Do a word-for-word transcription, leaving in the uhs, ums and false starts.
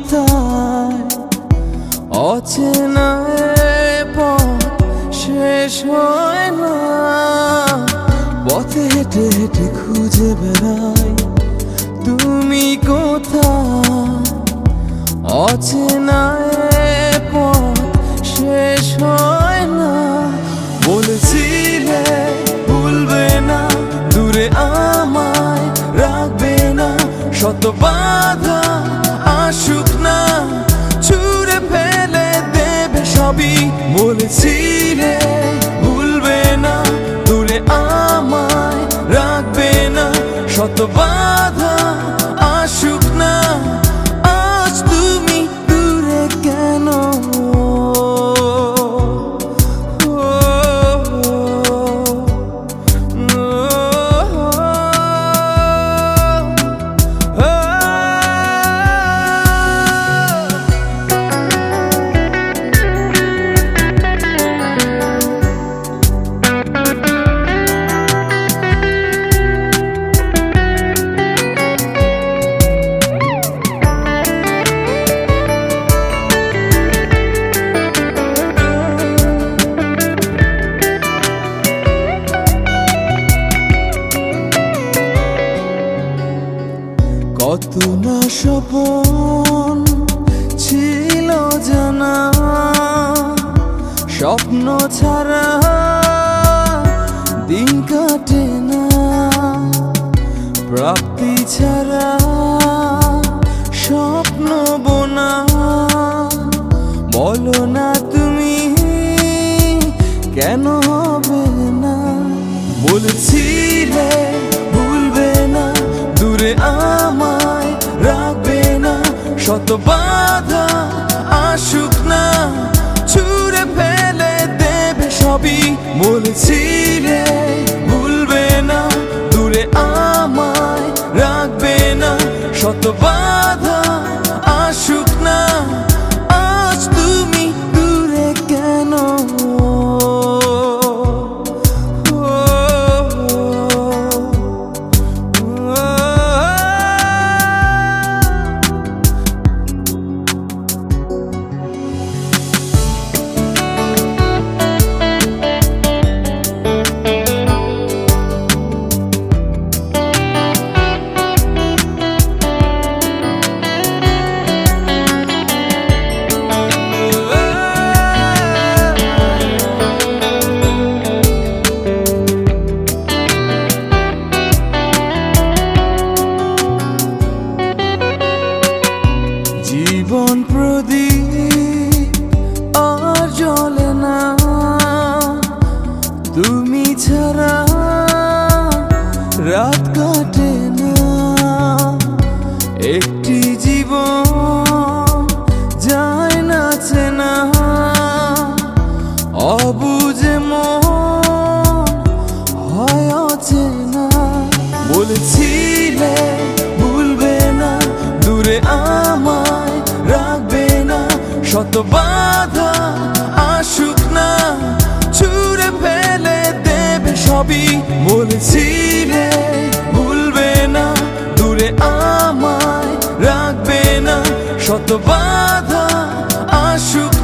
কোথায় অচেনা পথ শেষ হয় না পথে হেঁটে হেঁটে খুঁজে বেড়াই তুমি কোথায় অচেনা পথ শেষ হয় না বলেছিলে ভুলবে না দূরে আমায় রাখবে না শত বাধা আসুক না ছুঁড়ে ফেলে দেবে সবই বলেছিলে ভুলবে না দূরে আমায় রাখবে না শত বাধা আসুক না আজ তুমি দূরে কেন কত না স্বপন ছিল জানা স্বপ্ন ছাড়া দিন কাটে না প্রাপ্তি ছাড়া স্বপ্ন বোনা বলো না তুমি কেন হবে না বলছিলে ভুলবে না দূরে আমায় রাখবে না শত বাধা আসুক না ছুঁড়ে ফেলে দেবে সবই বলছিলে ভুলবে না দূরে আমায় রাখবে না শত বাধা আসুক না আজ তুমি দূরে কেন জীবন প্রদীপ আর জ্বলে না তুমি ছাড়া রাত কাটে না একটি জীবন যায় না চেনা অবুঝে মন হয় অচেনা বলেছিলে ভুলবে না দূরে আমায় রাখবে না শত বাধা আসুক না ছুঁড়ে ফেলে দেবে সবই বলেছিলে ভুলবে না দূরে আমায় রাখবে না শত বাধা আসুক